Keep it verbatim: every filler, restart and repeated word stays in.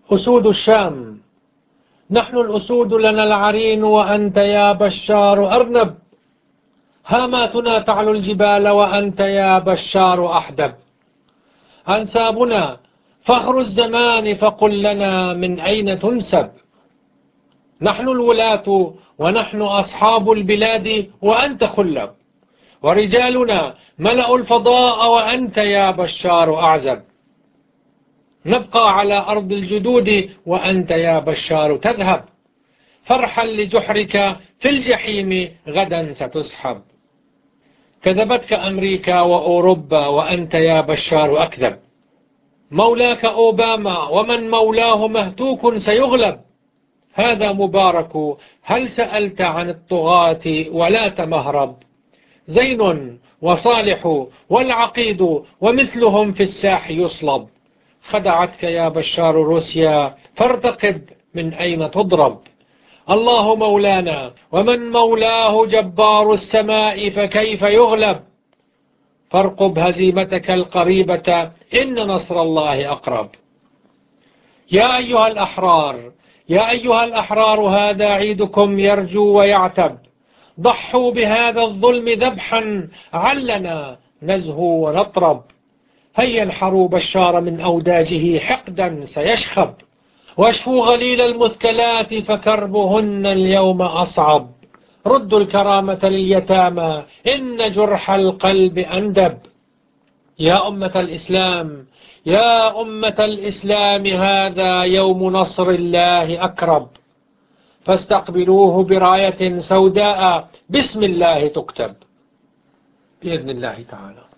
أسود الشام، نحن الأسود لنا العرين وأنت يا بشار أرنب. هاماتنا تعلو الجبال وأنت يا بشار أحدب. أنسابنا فخر الزمان فقل لنا من أين تنسب. نحن الولاة ونحن أصحاب البلاد وأنت خلب. ورجالنا ملأوا الفضاء وأنت يا بشار أعزب. نبقى على أرض الجدود وأنت يا بشار تذهب. فارحل لجحرك في الجحيم غدا ستسحب. كذبتك أمريكا وأوروبا وأنت يا بشار أكذب. مولاك أوباما ومن مولاه مهتوك سيغلب. هذا مبارك هل سألت عن الطغاة ولا تمهرب. زين وصالح والعقيد ومثلهم في الساح يصلب. خدعتك يا بشار روسيا فارتقب من أين تضرب. الله مولانا ومن مولاه جبار السماء فكيف يغلب. فارقب هزيمتك القريبة إن نصر الله أقرب. يا أيها الأحرار يا أيها الأحرار هذا عيدكم يرجو ويعتب. ضحوا بهذا الظلم ذبحا علنا نزهو ونطرب. هيا انحروا بشار من أوداجه حقدا سيشخب. واشفوا غليل المثكلات فكربهن اليوم أصعب. ردوا الكرامة لليتامى إن جرح القلب أندب. يا أمة الإسلام يا أمة الإسلام هذا يوم نصر الله أكرب. فاستقبلوه براية سوداء بسم الله تكتب بإذن الله تعالى.